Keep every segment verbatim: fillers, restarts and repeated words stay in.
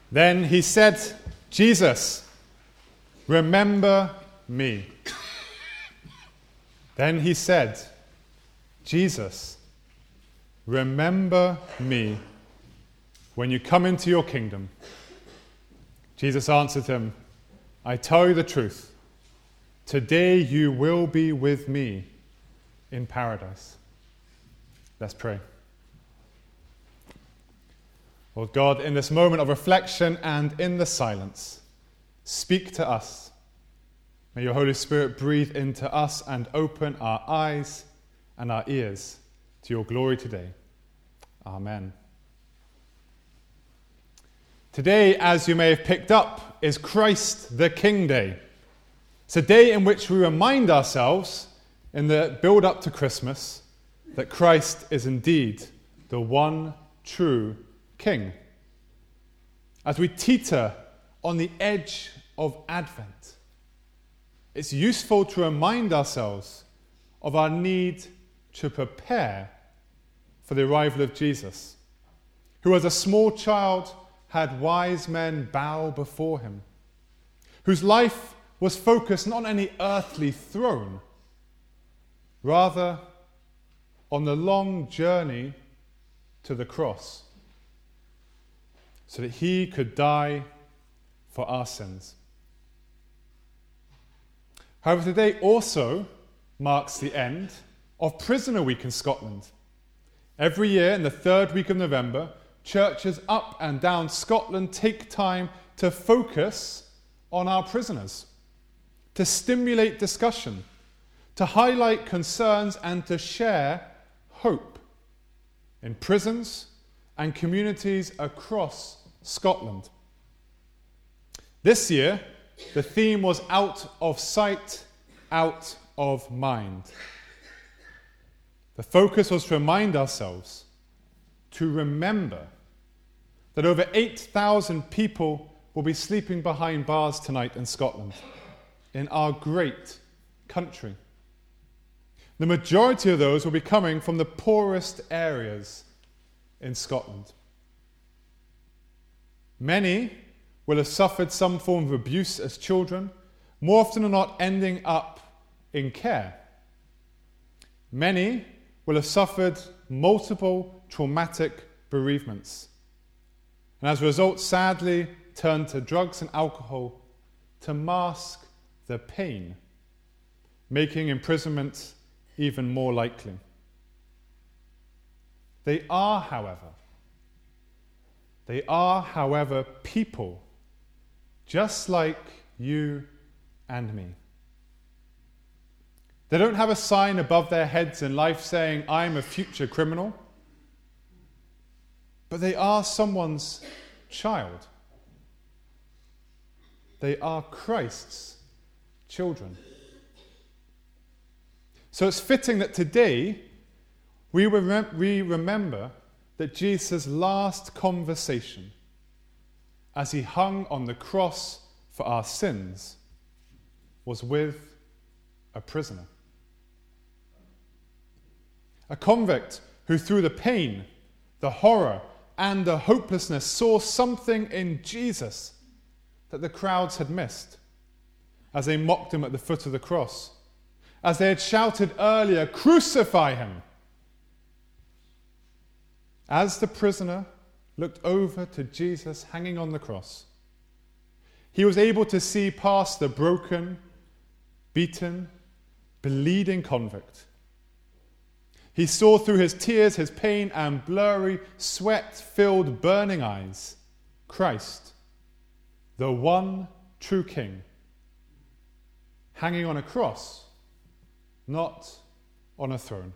Then he said, Jesus, remember me. Then he said, Jesus, remember me when you come into your kingdom. Jesus answered him, I tell you the truth. Today you will be with me in paradise. Let's pray. Lord God, in this moment of reflection and in the silence, speak to us. May your Holy Spirit breathe into us and open our eyes and our ears to your glory today. Amen. Today, as you may have picked up, is Christ the King Day. It's a day in which we remind ourselves, in the build-up to Christmas, that Christ is indeed the one true King. As we teeter on the edge of Advent, it's useful to remind ourselves of our need to prepare for the arrival of Jesus, who as a small child had wise men bow before him, whose life was focused not on any earthly throne, rather on the long journey to the cross, so that he could die for our sins. However, today also marks the end of Prisoner Week in Scotland. Every year in the third week of November, churches up and down Scotland take time to focus on our prisoners, to stimulate discussion, to highlight concerns and to share hope in prisons and communities across Scotland. This year, the theme was out of sight, out of mind. The focus was to remind ourselves, to remember that over eight thousand people will be sleeping behind bars tonight in Scotland, in our great country. The majority of those will be coming from the poorest areas in Scotland. Many will have suffered some form of abuse as children, more often than not ending up in care. Many will have suffered multiple traumatic bereavements, and as a result, sadly, turned to drugs and alcohol to mask the pain, making imprisonment even more likely. They are, however, they are, however, people just like you and me. They don't have a sign above their heads in life saying, I'm a future criminal. But they are someone's child. They are Christ's children. So it's fitting that today we, rem- we remember that Jesus' last conversation as he hung on the cross for our sins was with a prisoner. A convict who through the pain, the horror, and the hopelessness saw something in Jesus that the crowds had missed as they mocked him at the foot of the cross, as they had shouted earlier, crucify him. As the prisoner looked over to Jesus hanging on the cross, he was able to see past the broken, beaten, bleeding convict. He saw through his tears, his pain, and blurry, sweat-filled, burning eyes, Christ, the one true King, hanging on a cross, not on a throne.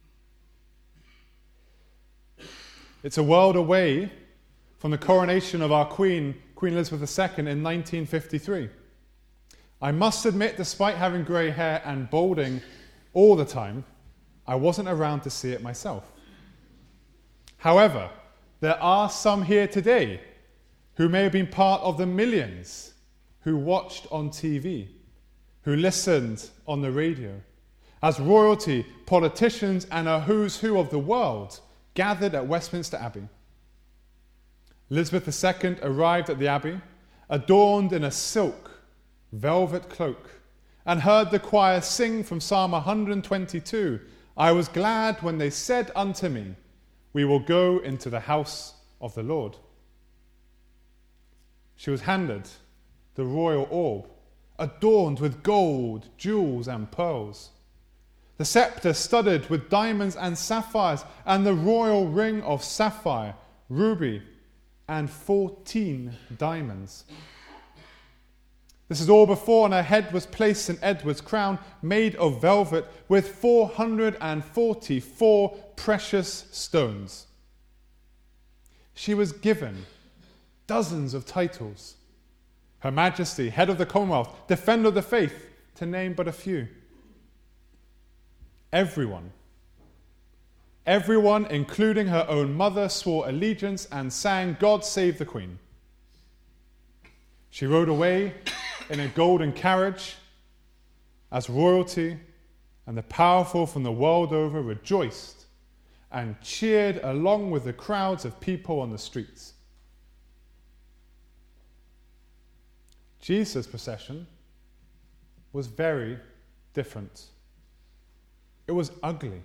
It's a world away from the coronation of our Queen, Queen Elizabeth the Second, in nineteen fifty-three. I must admit, despite having grey hair and balding all the time, I wasn't around to see it myself. However, there are some here today who may have been part of the millions who watched on T V, who listened on the radio, as royalty, politicians, and a who's who of the world gathered at Westminster Abbey. Elizabeth the Second arrived at the abbey, adorned in a silk velvet cloak, and heard the choir sing from Psalm one hundred twenty-two, "I was glad when they said unto me, we will go into the house of the Lord." She was handed the royal orb, adorned with gold, jewels, and pearls, the scepter studded with diamonds and sapphires, and the royal ring of sapphire, ruby, and fourteen diamonds. This is all before on her head was placed an Edward's crown made of velvet with four hundred forty-four precious stones. She was given dozens of titles: Her Majesty, Head of the Commonwealth, Defender of the Faith, to name but a few. Everyone, everyone, including her own mother, swore allegiance and sang "God Save the Queen." She rode away in a golden carriage as royalty and the powerful from the world over rejoiced and cheered along with the crowds of people on the streets. Jesus' procession was very different. It was ugly.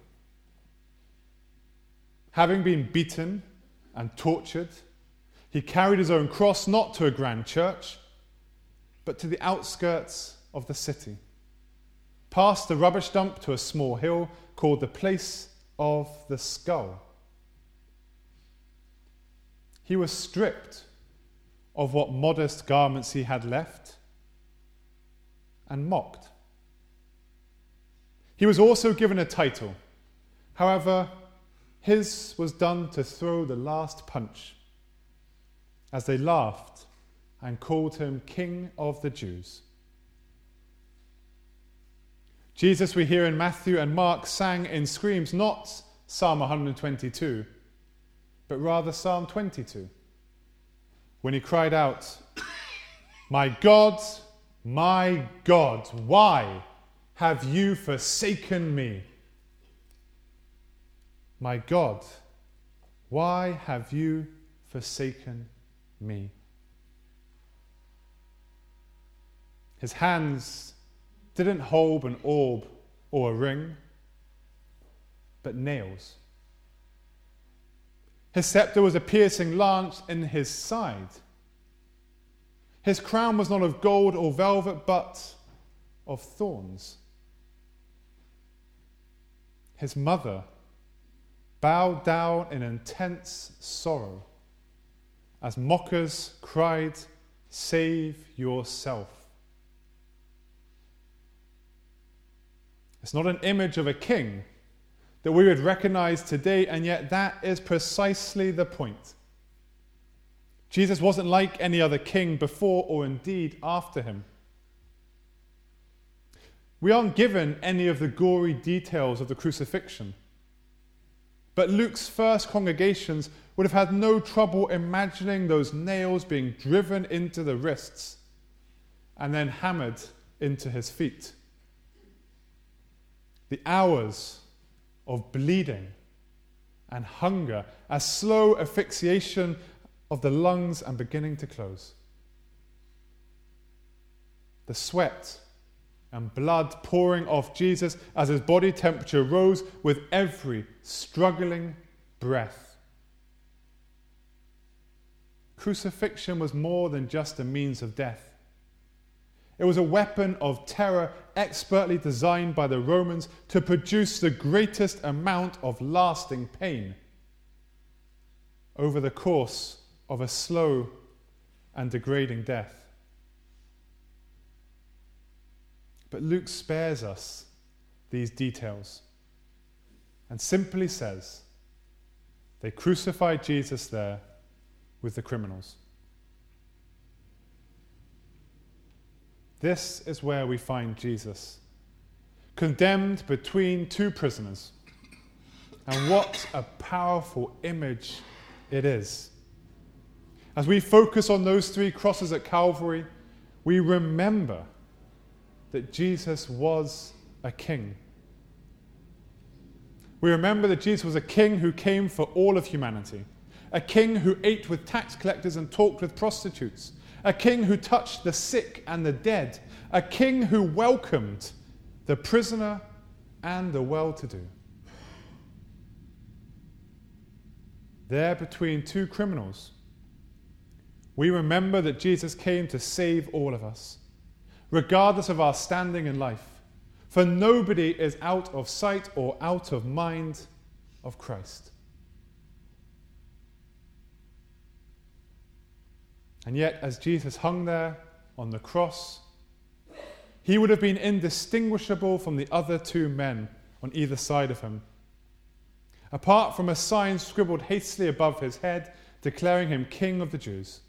Having been beaten and tortured, he carried his own cross not to a grand church, but to the outskirts of the city, past the rubbish dump to a small hill called the Place of the Skull. He was stripped of what modest garments he had left and mocked. He was also given a title. However, his was done to throw the last punch, as they laughed and called him King of the Jews. Jesus, we hear in Matthew and Mark, sang in screams not Psalm one hundred twenty-two, but rather Psalm twenty-two, when he cried out, "My God, my God, why have you forsaken me? My God, why have you forsaken me?" His hands didn't hold an orb or a ring, but nails. His scepter was a piercing lance in his side. His crown was not of gold or velvet, but of thorns. His mother bowed down in intense sorrow as mockers cried, "Save yourself." It's not an image of a king that we would recognize today, and yet that is precisely the point. Jesus wasn't like any other king before or indeed after him. We aren't given any of the gory details of the crucifixion, but Luke's first congregations would have had no trouble imagining those nails being driven into the wrists and then hammered into his feet. The hours of bleeding and hunger, as slow asphyxiation of the lungs and beginning to close. The sweat and blood pouring off Jesus as his body temperature rose with every struggling breath. Crucifixion was more than just a means of death. It was a weapon of terror expertly designed by the Romans to produce the greatest amount of lasting pain over the course of a slow and degrading death. But Luke spares us these details and simply says they crucified Jesus there with the criminals. This is where we find Jesus, condemned between two prisoners. And what a powerful image it is. As we focus on those three crosses at Calvary, we remember that Jesus was a king. We remember that Jesus was a king who came for all of humanity, a king who ate with tax collectors and talked with prostitutes, a king who touched the sick and the dead, a king who welcomed the prisoner and the well-to-do. There between two criminals, we remember that Jesus came to save all of us, regardless of our standing in life, for nobody is out of sight or out of mind of Christ. And yet, as Jesus hung there on the cross, he would have been indistinguishable from the other two men on either side of him. Apart from a sign scribbled hastily above his head, declaring him King of the Jews.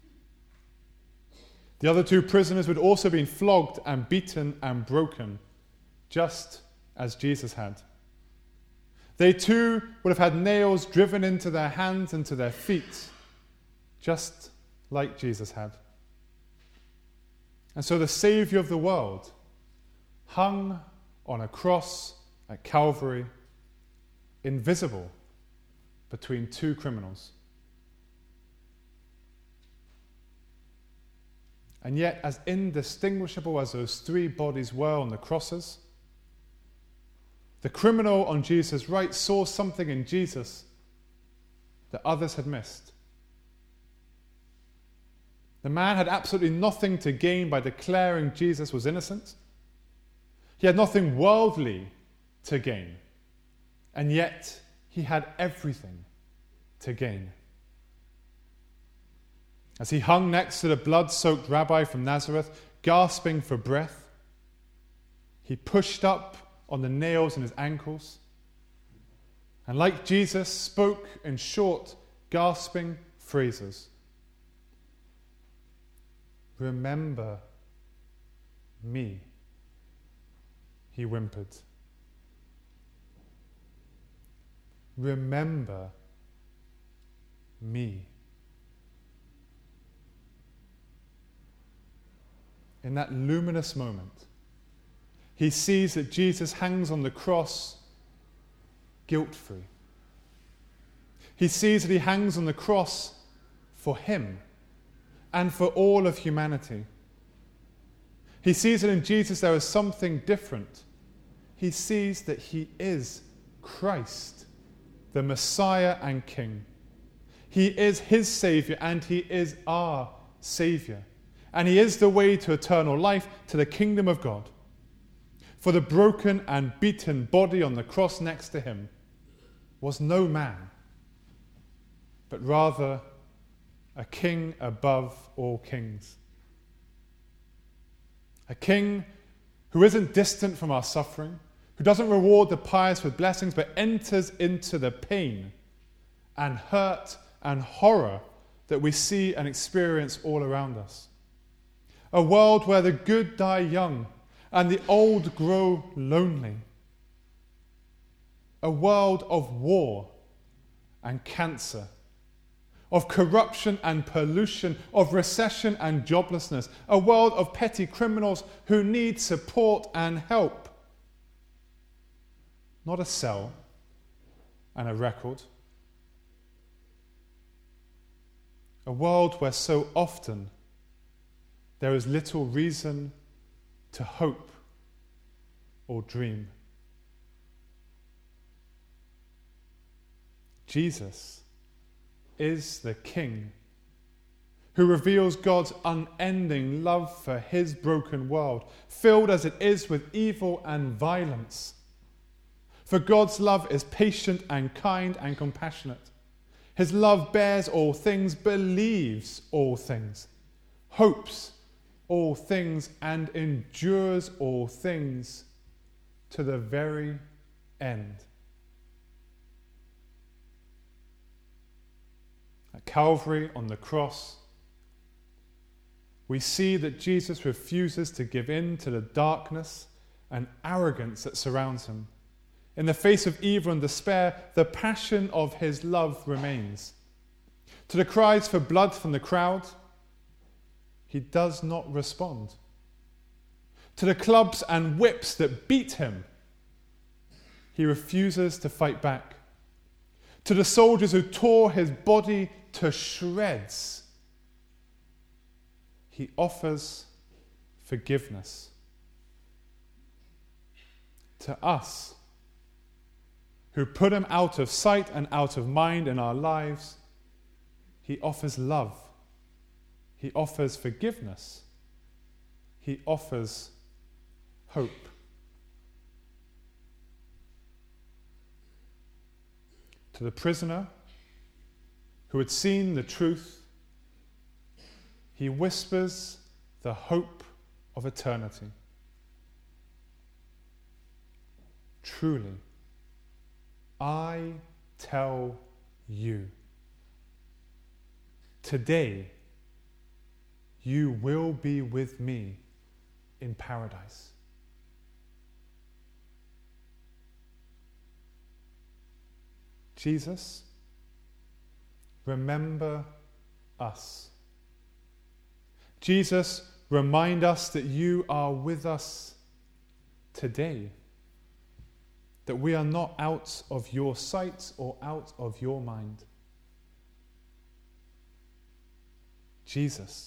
The other two prisoners would also have been flogged and beaten and broken, just as Jesus had. They too would have had nails driven into their hands and to their feet, just like Jesus had. And so the Saviour of the world hung on a cross at Calvary, invisible between two criminals. And yet, as indistinguishable as those three bodies were on the crosses, the criminal on Jesus' right saw something in Jesus that others had missed. The man had absolutely nothing to gain by declaring Jesus was innocent. He had nothing worldly to gain, and yet he had everything to gain. As he hung next to the blood-soaked rabbi from Nazareth, gasping for breath, he pushed up on the nails in his ankles, and like Jesus, spoke in short, gasping phrases. "Remember me," he whimpered. "Remember me." In that luminous moment, he sees that Jesus hangs on the cross guilt-free. He sees that he hangs on the cross for him and for all of humanity. He sees that in Jesus there is something different. He sees that he is Christ, the Messiah and King. He is his Saviour and he is our Saviour. And he is the way to eternal life, to the kingdom of God. For the broken and beaten body on the cross next to him was no man, but rather a king above all kings. A king who isn't distant from our suffering, who doesn't reward the pious with blessings, but enters into the pain and hurt and horror that we see and experience all around us. A world where the good die young and the old grow lonely. A world of war and cancer, of corruption and pollution, of recession and joblessness. A world of petty criminals who need support and help. Not a cell and a record. A world where so often there is little reason to hope or dream. Jesus is the King who reveals God's unending love for his broken world, filled as it is with evil and violence. For God's love is patient and kind and compassionate. His love bears all things, believes all things, hopes all things, and endures all things to the very end. At Calvary, on the cross, we see that Jesus refuses to give in to the darkness and arrogance that surrounds him. In the face of evil and despair, the passion of his love remains. To the cries for blood from the crowd, he does not respond. To the clubs and whips that beat him, he refuses to fight back. to the soldiers who tore his body to shreds, he offers forgiveness. To us, who put him out of sight and out of mind in our lives, he offers love. He offers forgiveness. He offers hope. To the prisoner who had seen the truth, he whispers the hope of eternity. Truly, I tell you, today you will be with me in paradise. Jesus, remember us. Jesus, remind us that you are with us today, that we are not out of your sight or out of your mind. Jesus,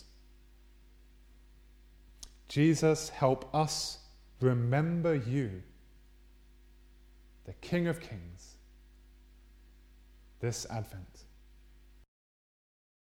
Jesus, help us remember you, the King of Kings, this Advent.